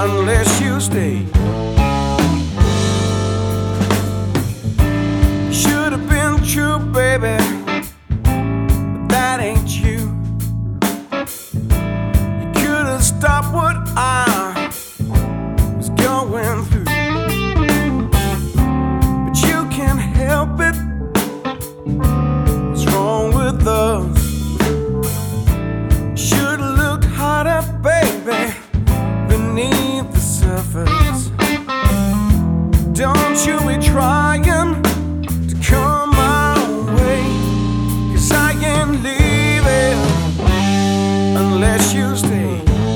unless you stay. Should have been true, baby, but that ain't you. You could have stopped what I was going through, but you can't help it. What's wrong with us? Should've looked harder, baby, beneath the surface. Don't you be trying to come my way, 'cause I ain't leaving unless you stay.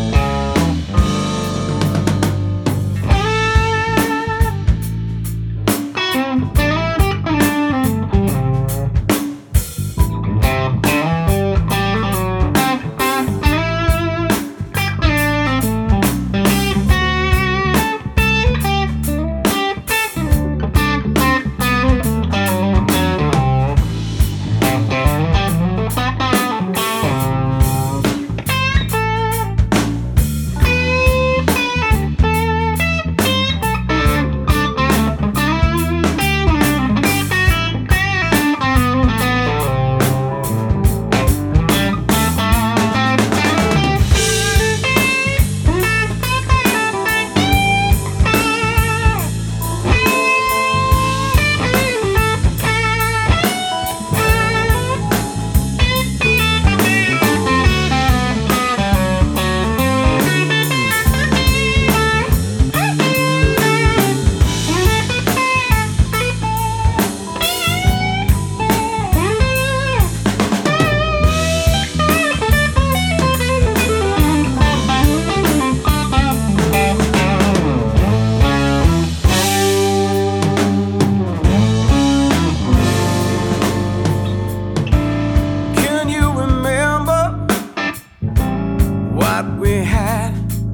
We had.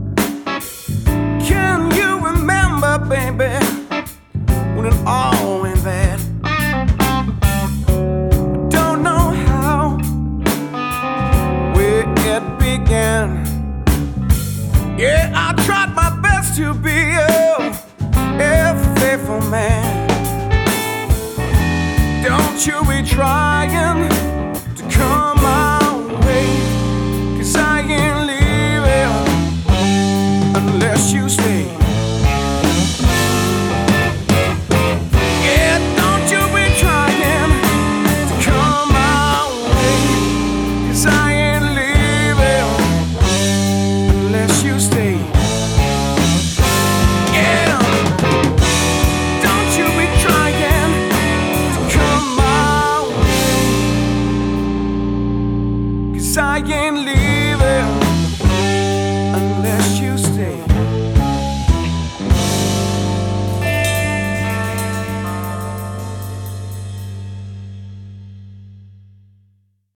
Can you remember, baby, when it all went bad? Don't know how, where it began. Yeah, I tried my best to be a faithful man. Don't you be trying